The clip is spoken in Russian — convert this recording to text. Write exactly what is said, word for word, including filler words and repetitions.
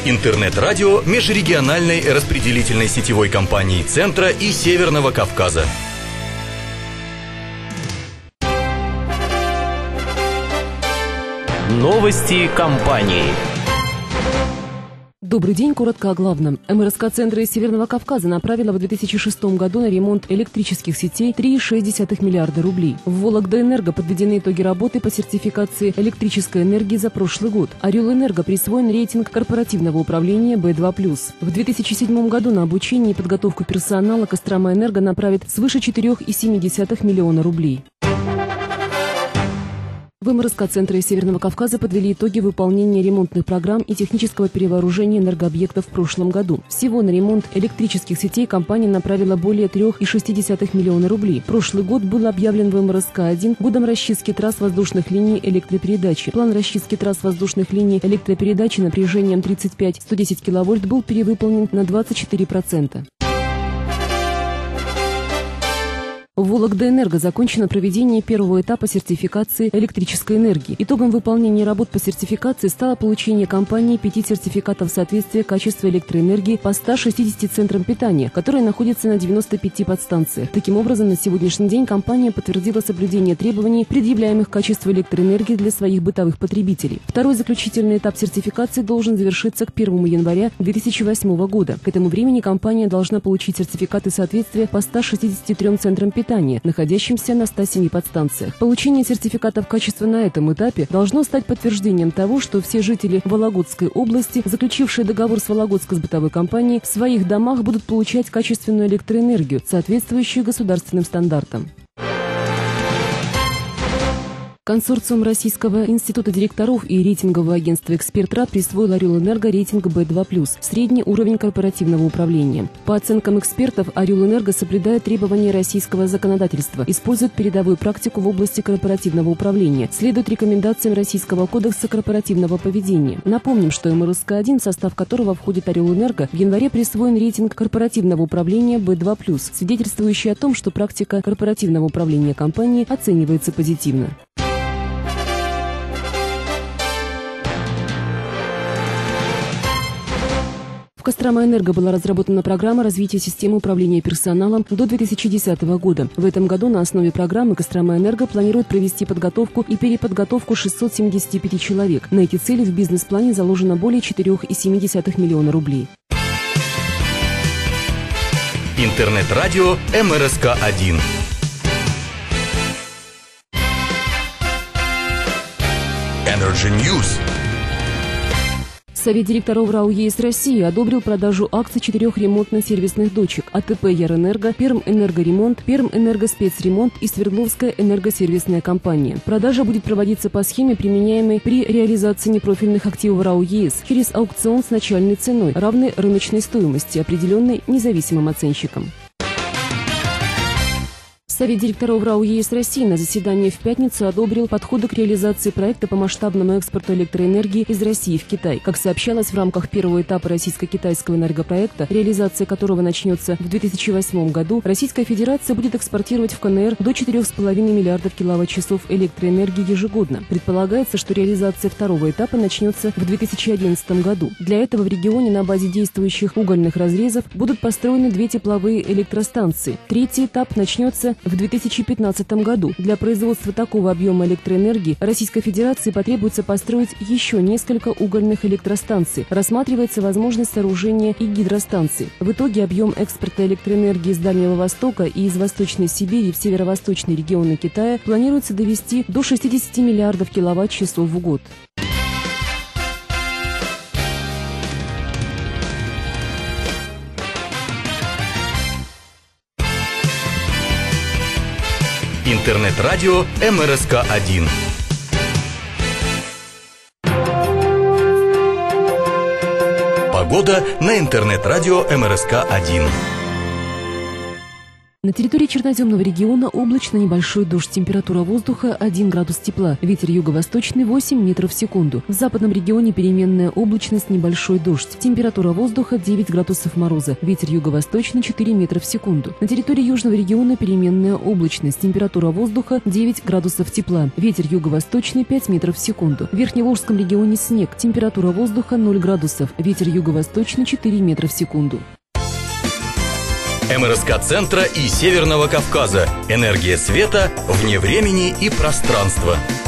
Интернет-радио межрегиональной распределительной сетевой компании Центра и Северного Кавказа. Новости компании. Добрый день, коротко о главном. эм эр эс ка Центра из Северного Кавказа направила в две тысячи шестом году на ремонт электрических сетей три и шесть десятых миллиарда рублей. В Вологдаэнерго подведены итоги работы по сертификации электрической энергии за прошлый год. Орелэнерго присвоен рейтинг корпоративного управления бэ два плюс. В две тысячи седьмом году на обучение и подготовку персонала Костромаэнерго направит свыше четырёх и семи десятых миллиона рублей. В эм эр эс ка Центра из Северного Кавказа подвели итоги выполнения ремонтных программ и технического перевооружения энергообъектов в прошлом году. Всего на ремонт электрических сетей компания направила более трёх и шести десятых миллиона рублей. Прошлый год был объявлен в эм эр эс ка один годом расчистки трасс воздушных линий электропередачи. План расчистки трасс воздушных линий электропередачи напряжением тридцать пять — сто десять киловольт был перевыполнен на двадцать четыре процента. В Вологдаэнерго закончено проведение первого этапа сертификации электрической энергии. Итогом выполнения работ по сертификации стало получение компанией пяти сертификатов соответствия качества электроэнергии по ста шестидесяти центрам питания, которые находятся на девяноста пяти подстанциях. Таким образом, на сегодняшний день компания подтвердила соблюдение требований, предъявляемых к качеству электроэнергии для своих бытовых потребителей. Второй заключительный этап сертификации должен завершиться к первому января две тысячи восьмого года. К этому времени компания должна получить сертификаты соответствия по ста шестидесяти трём центрам питания, находящимся на ста семи подстанциях. Получение сертификатов качества на этом этапе должно стать подтверждением того, что все жители Вологодской области, заключившие договор с Вологодской бытовой компанией, в своих домах будут получать качественную электроэнергию, соответствующую государственным стандартам. Консорциум Российского института директоров и рейтингового агентства «Экспертрат» присвоил Орелэнерго рейтинг бэ два плюс – средний уровень корпоративного управления. По оценкам экспертов, Орелэнерго соблюдает требования российского законодательства, использует передовую практику в области корпоративного управления, следует рекомендациям Российского кодекса корпоративного поведения. Напомним, что эм эр эс ка один, в состав которого входит Орелэнерго, в январе присвоен рейтинг корпоративного управления бэ два плюс, свидетельствующий о том, что практика корпоративного управления компании оценивается позитивно. В Костромаэнерго была разработана программа развития системы управления персоналом до две тысячи десятого года. В этом году на основе программы Костромаэнерго планирует провести подготовку и переподготовку шестисот семидесяти пяти человек. На эти цели в бизнес-плане заложено более четырёх и семи десятых миллиона рублей. Интернет-радио эм эр эс ка один. Energy News. Совет директоров РАО ЕС России одобрил продажу акций четырех ремонтно-сервисных дочек: а тэ пэ Ярэнерго, Пермэнергоремонт, Пермэнергоспецремонт и Свердловская энергосервисная компания. Продажа будет проводиться по схеме, применяемой при реализации непрофильных активов РАО ЕС, через аукцион с начальной ценой, равной рыночной стоимости, определенной независимым оценщиком. Совет директоров РАО ЕС России на заседании в пятницу одобрил подходы к реализации проекта по масштабному экспорту электроэнергии из России в Китай. Как сообщалось, в рамках первого этапа российско-китайского энергопроекта, реализация которого начнется в две тысячи восьмом году, Российская Федерация будет экспортировать в ка эн эр до четырёх с половиной миллиардов киловатт-часов электроэнергии ежегодно. Предполагается, что реализация второго этапа начнется в две тысячи одиннадцатом году. Для этого в регионе на базе действующих угольных разрезов будут построены две тепловые электростанции. Третий этап начнется в две тысячи пятнадцатом году. Для производства такого объема электроэнергии Российской Федерации потребуется построить еще несколько угольных электростанций. Рассматривается возможность сооружения и гидростанций. В итоге объем экспорта электроэнергии из Дальнего Востока и из Восточной Сибири в северо-восточные регионы Китая планируется довести до шестидесяти миллиардов киловатт-часов в год. Интернет-радио эм эр эс ка один. Погода на интернет-радио эм эр эс ка один. На территории Черноземного региона облачно, небольшой дождь, температура воздуха один градус тепла, ветер юго-восточный восемь метров в секунду. В западном регионе переменная облачность, небольшой дождь, температура воздуха девять градусов мороза, ветер юго-восточный четыре метра в секунду. На территории южного региона переменная облачность, температура воздуха девять градусов тепла, ветер юго-восточный пять метров в секунду. В Верхневолжском регионе снег, температура воздуха ноль градусов, ветер юго-восточный четыре метра в секунду. эм эр эс ка-центра и Северного Кавказа. Энергия света вне времени и пространства.